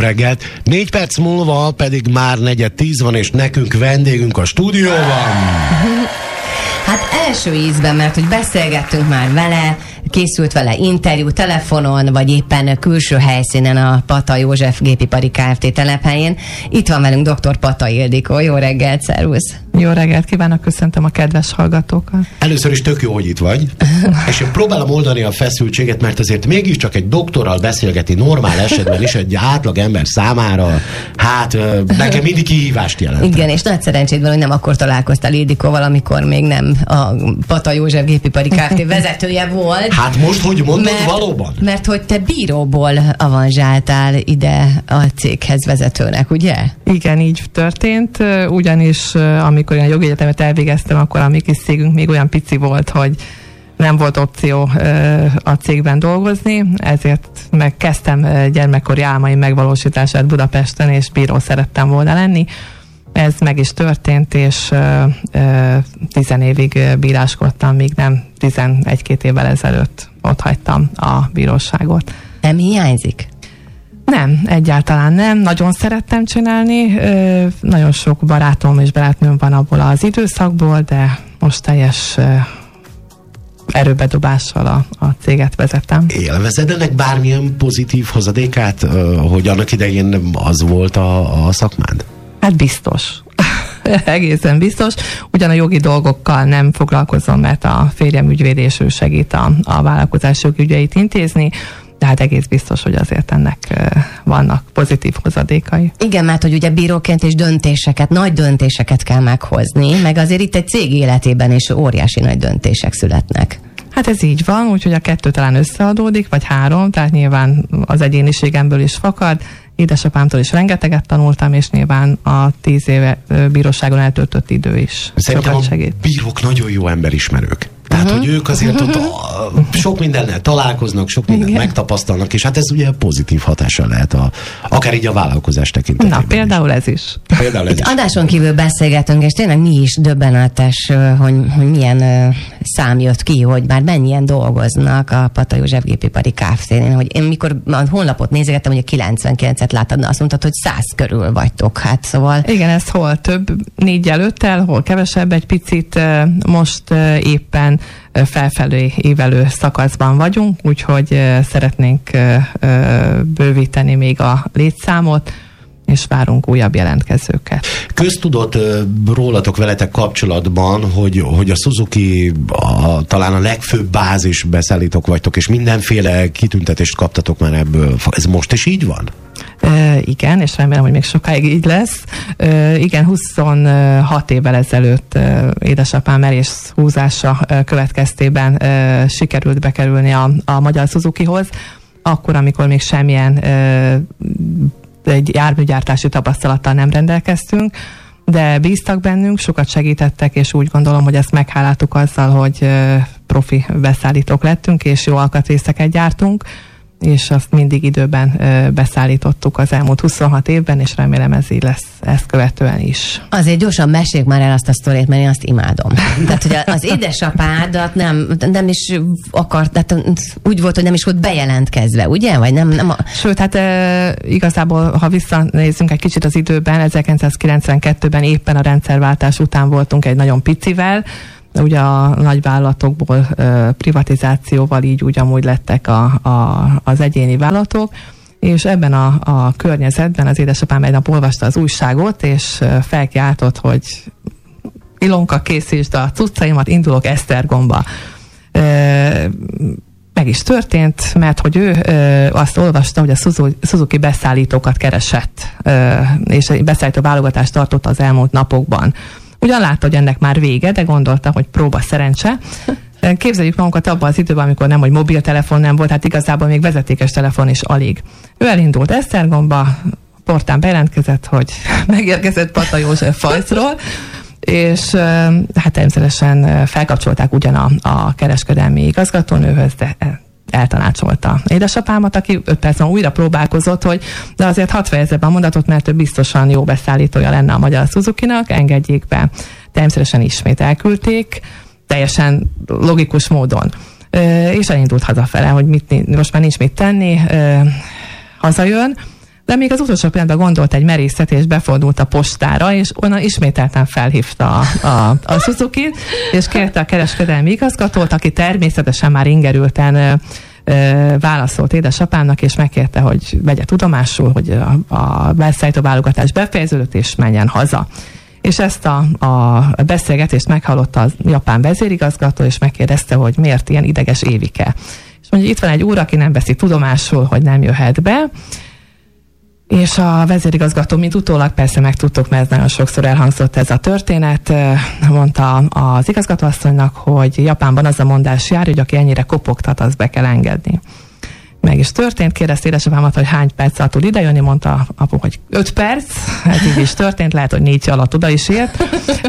reggelt. 4 perc múlva pedig már 9:10 van, és nekünk vendégünk a stúdióban. Hát első ízben, mert hogy beszélgettünk már vele, készült vele interjú telefonon, vagy éppen külső helyszínen a Pata József Gépipari Kft. Telephelyén. Itt van velünk dr. Pata Ildikó. Jó reggelt, szervusz! Jó reggelt kívánok, köszöntöm a kedves hallgatókat. Először is tök jó, hogy itt vagy. És én próbálom oldani a feszültséget, mert azért mégiscsak egy doktorral beszélgetni normál esetben is egy átlag ember számára, hát nekem mindig kihívást jelent. Igen, és nagy szerencséd van, hogy nem akkor találkoztál Ildikóval, amikor még nem a Pata József Gépipari Kft. Vezetője volt. Hát most, hogy mondod, valóban? Mert hogy te bíróból avanzsáltál ide a céghez vezetőnek, ugye? Igen, így történt, ugyanis amikor én a jogi egyetemet elvégeztem, akkor a mi kis cégünk még olyan pici volt, hogy nem volt opció a cégben dolgozni, ezért megkezdtem gyermekkori álmaim megvalósítását Budapesten, és bíró szerettem volna lenni. Ez meg is történt, és 10 évig bíráskodtam, míg nem 11-2 évvel ezelőtt ott hagytam a bíróságot. Nem hiányzik? Nem, egyáltalán nem. Nagyon szerettem csinálni. Nagyon sok barátom és barátnőm van abból az időszakból, de most teljes erőbedobással a céget vezetem. Élvezed ennek bármilyen pozitív hozadékát, hogy annak idején az volt a szakmád? Hát biztos. Egészen biztos. Ugyan a jogi dolgokkal nem foglalkozom, mert a férjem ügyvéd, és ő segít a vállalkozás jogi ügyeit intézni, de hát egész biztos, hogy azért ennek vannak pozitív hozadékai. Igen, mert hogy ugye bíróként is nagy döntéseket kell meghozni, meg azért itt egy cég életében is óriási nagy döntések születnek. Hát ez így van, úgyhogy a 2 talán összeadódik, vagy 3, tehát nyilván az egyéniségemből is fakad. Édesapámtól is rengeteget tanultam, és nyilván a 10 éve bíróságon eltöltött idő is szerintem sokat segít. A bírók nagyon jó emberismerők. Tehát, hogy ők azért ott sok mindennel találkoznak, sok mindent megtapasztalnak, és hát ez ugye pozitív hatással lehet akár így a vállalkozás tekintetében. Na, például ez is. Adáson kívül beszélgetünk, és tényleg mi is döbbenetes, hogy milyen szám jött ki, hogy már mennyien dolgoznak a Pata József Gépipari Kft-nél. Hogy én mikor a honlapot nézegettem, hogy a 99-et láttad, azt mondtad, hogy 100 körül vagytok. Hát szóval... Igen, ez hol több 4 előttel, hol kevesebb egy picit. Most éppen felfelé ívelő szakaszban vagyunk, úgyhogy szeretnénk bővíteni még a létszámot, és várunk újabb jelentkezőket. Köztudott rólatok, veletek kapcsolatban, hogy a Suzuki talán a legfőbb bázis beszállítók vagytok, és mindenféle kitüntetést kaptatok már ebből. Ez most is így van? Igen, és remélem, hogy még sokáig így lesz. Igen, 26 évvel ezelőtt édesapám merész húzása következtében sikerült bekerülni a magyar Suzukihoz, akkor, amikor még semmilyen egy járműgyártási tapasztalattal nem rendelkeztünk, de bíztak bennünk, sokat segítettek, és úgy gondolom, hogy ezt megháláltuk azzal, hogy profi beszállítók lettünk, és jó alkatrészeket gyártunk, és azt mindig időben beszállítottuk az elmúlt 26 évben, és remélem ez így lesz ezt követően is. Azért gyorsan meséljük már el azt a sztorit, mert én azt imádom. Tehát, hogy az édesapádat nem is akart, tehát úgy volt, hogy nem is volt bejelentkezve, ugye? Vagy nem Sőt, hát igazából, ha visszanézzünk egy kicsit az időben, 1992-ben éppen a rendszerváltás után voltunk egy nagyon picivel, ugye a nagyvállalatokból privatizációval így úgy amúgy lettek az egyéni vállalatok, és ebben a környezetben az édesapám egy nap olvasta az újságot, és felkiáltott, hogy Ilonka, készítsd a cuccaimat, indulok Esztergomba. Meg is történt, mert hogy ő azt olvasta, hogy a Suzuki beszállítókat keresett, és egy beszállító válogatást tartott az elmúlt napokban. Ugyan látta, hogy ennek már vége, de gondolta, hogy próba szerencse. Képzeljük magunkat abban az időben, amikor nem, hogy mobiltelefon nem volt, hát igazából még vezetékes telefon is alig. Ő elindult Esztergomba, portán bejelentkezett, hogy megérkezett Pata József Fajszról, és hát természetesen felkapcsolták ugyan a kereskedelmi igazgatónőhöz, de eltanácsolta édesapámat, aki 5 percben újra próbálkozott, hogy de azért hadd fejezze be a mondatot, mert ő biztosan jó beszállítója lenne a magyar Suzukinak, engedjék be. Természetesen ismét elküldték, teljesen logikus módon. És elindult hazafele, hogy most már nincs mit tenni, hazajön, de még az utolsó pillanatban gondolt egy merészet, és befordult a postára, és onnan ismételten felhívta a Suzuki-t, és kérte a kereskedelmi igazgatót, aki természetesen már ingerülten válaszolt édesapámnak, és megkérte, hogy vegye tudomásul, hogy a beszállító válogatás befejeződött, és menjen haza. És ezt a beszélgetést meghallotta a japán vezérigazgató, és megkérdezte, hogy miért ilyen ideges Évike. És mondja, itt van egy úr, aki nem veszi tudomásul, hogy nem jöhet be, és a vezérigazgató, mint utólag persze megtudtuk, mert nagyon sokszor elhangzott ez a történet, mondta az igazgatóasszonynak, hogy Japánban az a mondás jár, hogy aki ennyire kopogtat, azt be kell engedni. Meg is történt, kérdezte édesapámat, hogy hány perc alatt tud idejönni, mondta apu, hogy 5 perc, ez így is történt, lehet, hogy 4 alatt oda is ért.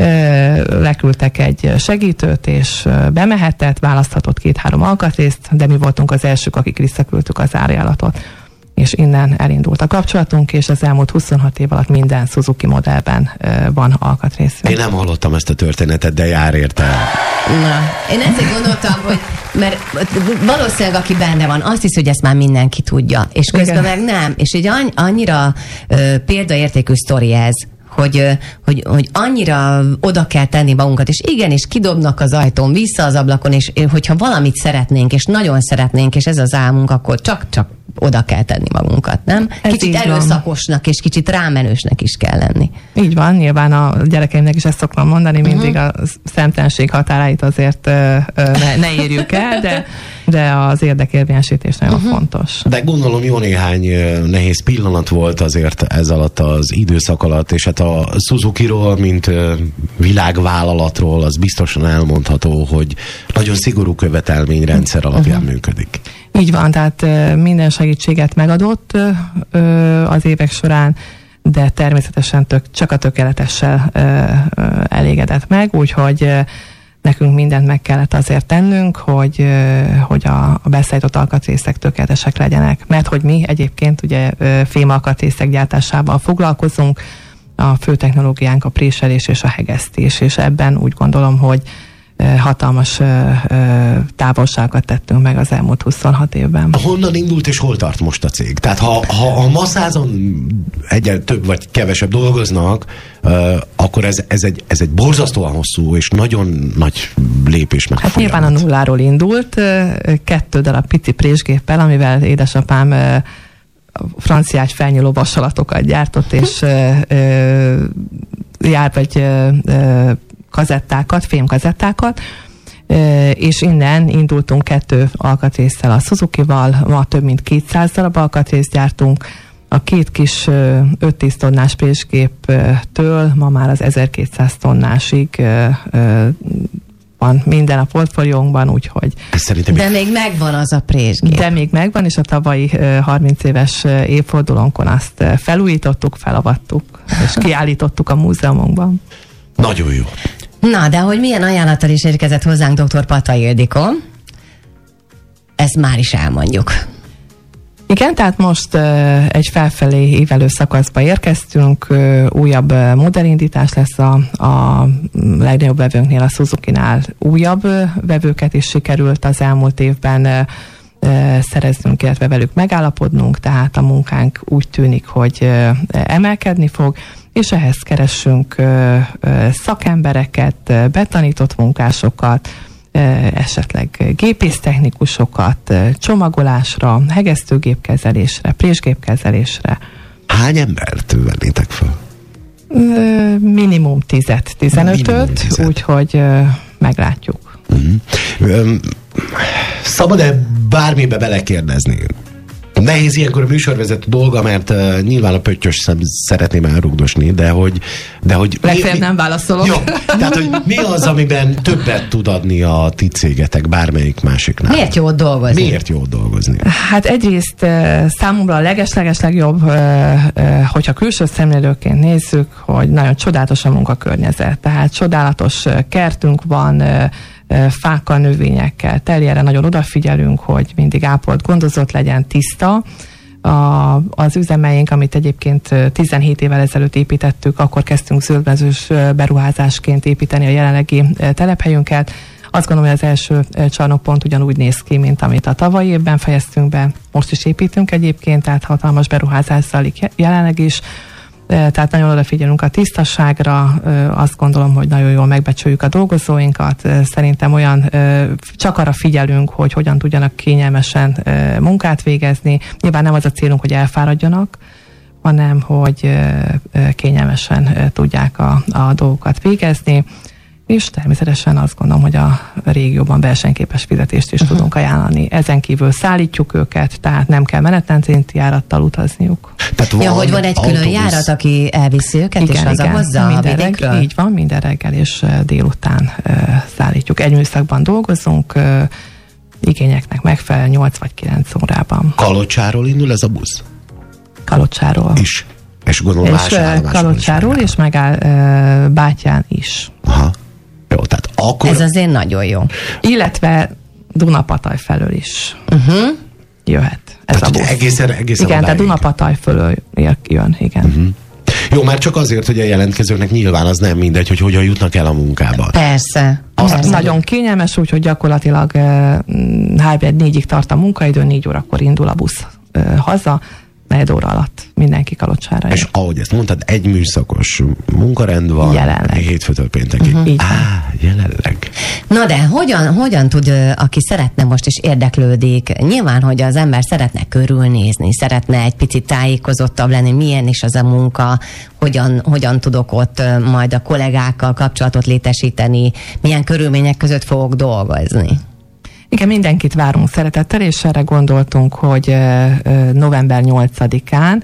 Leküldtek egy segítőt, és bemehetett, választhatott 2-3 alkatrészt, de mi voltunk az elsők, akik visszaküldtük az árajánlatot. És innen elindult a kapcsolatunk, és az elmúlt 26 év alatt minden Suzuki modellben van alkatrészünk. Én nem hallottam ezt a történetet, de jár érte. Na, én ezért gondoltam, hogy mert valószínűleg aki benne van, azt hiszi, hogy ezt már mindenki tudja, és közben meg nem. És egy annyira példaértékű sztori ez, hogy annyira oda kell tenni magunkat, és igenis kidobnak az ajtón, vissza az ablakon, és hogyha valamit szeretnénk, és nagyon szeretnénk, és ez az álmunk, akkor csak oda kell tenni magunkat, nem? Kicsit erőszakosnak, és kicsit rámenősnek is kell lenni. Így van, nyilván a gyerekeimnek is ezt szoktam mondani, mindig a szemtelenség határáit azért ne érjük el, de az érdekérvényesítés nagyon fontos. De gondolom jó néhány nehéz pillanat volt azért ez alatt az időszak alatt, és hát a Suzukiról, mint világvállalatról, az biztosan elmondható, hogy nagyon szigorú követelményrendszer alapján működik. Így van, tehát minden segítséget megadott az évek során, de természetesen csak a tökéletessel elégedett meg, úgyhogy nekünk mindent meg kellett azért tennünk, hogy a beszállított alkatrészek tökéletesek legyenek. Mert hogy mi egyébként ugye fémalkatrészek gyártásával foglalkozunk, a fő technológiánk a préselés és a hegesztés, és ebben úgy gondolom, hogy hatalmas távolságokat tettünk meg az elmúlt 26 évben. Honnan indult és hol tart most a cég? Tehát ha ma 100-an egyel több vagy kevesebb dolgoznak, akkor ez egy borzasztóan hosszú és nagyon nagy lépés meg. Hát nyilván a nulláról indult, 2 darab pici présgéppel, amivel édesapám franciágy felnyúló vasalatokat gyártott, és kazettákat, fémkazettákat, és innen indultunk 2 alkatrészsel a Suzukival, ma több mint 200 darab alkatrészt gyártunk, a 2 kis 5-10 tonnás présgéptől ma már az 1200 tonnásig van minden a portfóliónkban, úgyhogy... De még megvan az a présgép. De még megvan, és a tavalyi 30 éves évfordulónkon azt felújítottuk, felavattuk, és kiállítottuk a múzeumunkban. Nagyon jó. Na, de hogy milyen ajánlattal is érkezett hozzánk dr. Patay Ildikó, ezt már is elmondjuk. Igen, tehát most egy felfelé ívelő szakaszba érkeztünk, újabb modellindítás lesz a legnagyobb vevőnknél, a Suzukinál újabb vevőket is sikerült az elmúlt évben szereznünk, illetve velük megállapodnunk, tehát a munkánk úgy tűnik, hogy emelkedni fog, és ehhez keressünk szakembereket, betanított munkásokat, esetleg gépésztechnikusokat, csomagolásra, hegesztőgépkezelésre, présgépkezelésre. Hány embert vennétek fel? Minimum 10-15-öt, úgyhogy meglátjuk. Szabad-e bármibe belekérdezni? Nehéz ilyenkor a műsorvezető dolga, mert nyilván a pöttyös szeretném elrugdosni, de hogy legfeljebb nem válaszolok. Jó, tehát, hogy mi az, amiben többet tud adni a ti cégetek bármelyik másiknál? Miért jó ott dolgozni? Miért jó ott dolgozni? Hát egyrészt számomra a leges legjobb, hogyha külső szemlélőként nézzük, hogy nagyon csodálatos a munkakörnyezet. Tehát csodálatos kertünk van, fákkal, növényekkel teli, erre nagyon odafigyelünk, hogy mindig ápolt, gondozott legyen, tiszta. Az üzemeink, amit egyébként 17 évvel ezelőtt építettük, akkor kezdtünk zöldmezős beruházásként építeni a jelenlegi telephelyünket. Azt gondolom, hogy az első csarnokpont ugyanúgy néz ki, mint amit a tavalyi évben fejeztünk be. Most is építünk egyébként, tehát hatalmas beruházás zajlik jelenleg is. Tehát nagyon odafigyelünk a tisztaságra, azt gondolom, hogy nagyon jól megbecsüljük a dolgozóinkat, szerintem olyan, csak arra figyelünk, hogy hogyan tudjanak kényelmesen munkát végezni. Nyilván nem az a célunk, hogy elfáradjanak, hanem hogy kényelmesen tudják a dolgokat végezni, és természetesen azt gondolom, hogy a régióban versenyképes fizetést is tudunk ajánlani. Ezen kívül szállítjuk őket, tehát nem kell menetrendszinti járattal utazniuk. Hogy van egy külön járat, aki elviszi őket, igen, és hazahozza a vidékről? Így van, minden reggel és délután szállítjuk. Egy műszakban dolgozunk, igényeknek megfelel 8 vagy 9 órában. Kalocsáról indul ez a busz? Kalocsáról. Is. És gondolom más állomásokon Kalocsáról, és megáll Bátyán is. Aha. Jó, tehát akkor... Ez azért nagyon jó. Illetve Dunapataj felől is jöhet ez tehát, a busz. Egészen igen, tehát Dunapataj fölől jön, igen. Jó, már csak azért, hogy a jelentkezőknek nyilván az nem mindegy, hogy hogyan jutnak el a munkába. Persze. Nagyon kényelmes, úgyhogy gyakorlatilag 3-4-ig tart a munkaidő, 4 órakor indul a busz haza, 4 óra alatt mindenki Kalocsára. És ahogy ezt mondtad, egy műszakos munkarend van. Jelenleg. Hétfőtől péntekig. Jelenleg. Na de hogyan tud, aki szeretne most is érdeklődik, nyilván, hogy az ember szeretne körülnézni, szeretne egy picit tájékozottabb lenni, milyen is az a munka, hogyan tudok ott majd a kollégákkal kapcsolatot létesíteni, milyen körülmények között fogok dolgozni. Igen, mindenkit várunk szeretettel, és erre gondoltunk, hogy november 8-án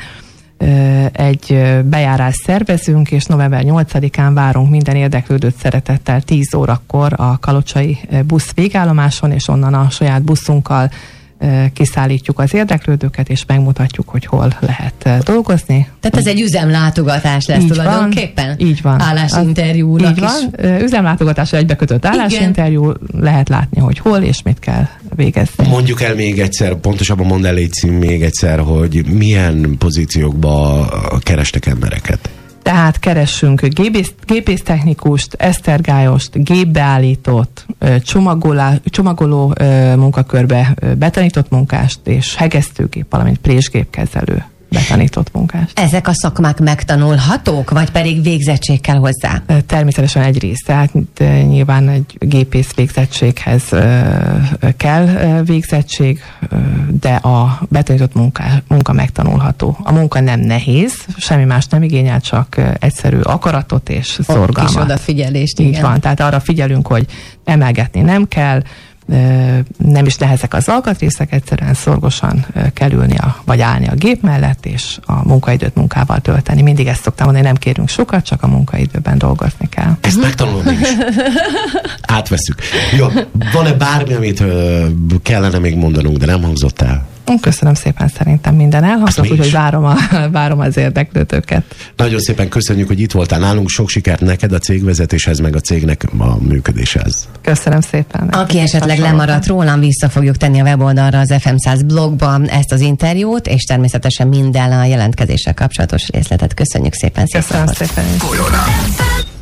egy bejárást szervezünk, és november 8-án várunk minden érdeklődőt szeretettel 10 órakor a kalocsai busz végállomáson, és onnan a saját buszunkkal kiszállítjuk az érdeklődőket, megmutatjuk, hogy hol lehet dolgozni. Tehát ez egy üzemlátogatás lesz így tulajdonképpen? Van, így van. Állásinterjúnak így van. Üzemlátogatásra egybekötött állásinterjú, lehet látni, hogy hol és mit kell végezni. Mondjuk el még egyszer, pontosabban mondd el még egyszer, hogy milyen pozíciókba kerestek embereket. Tehát keressünk gépésztechnikust, esztergályost, gépbeállítót, csomagoló munkakörbe betanított munkást, és hegesztőgép, valamint présgépkezelő betanított munkást. Ezek a szakmák megtanulhatók, vagy pedig végzettség kell hozzá? Természetesen egy rész, tehát nyilván egy gépész végzettséghez kell végzettség, de a betanított munka megtanulható. A munka nem nehéz, semmi más nem igényel, csak egyszerű akaratot és szorgalmat. Kis odafigyelést, így van, tehát arra figyelünk, hogy emelgetni nem kell, nem is nehezek az alkatrészek, egyszerűen szorgosan kell ülni vagy állni a gép mellett, és a munkaidőt munkával tölteni. Mindig ezt szoktam mondani, nem kérünk sokat, csak a munkaidőben dolgozni kell. Ezt megtanulom is. Átveszük. Jó, van-e bármi, amit kellene még mondanunk, de nem hangzott el? Köszönöm szépen, szerintem minden elhangzott, úgyhogy várom az érdeklődőket. Nagyon szépen köszönjük, hogy itt voltál nálunk, sok sikert neked a cégvezetéshez, meg a cégnek a működéshez. Köszönöm szépen. Aki esetleg lemaradt rólam, vissza fogjuk tenni a weboldalra, az FM100 blogban ezt az interjút, és természetesen minden a jelentkezéssel kapcsolatos részletet. Köszönjük szépen. Köszönöm szépen.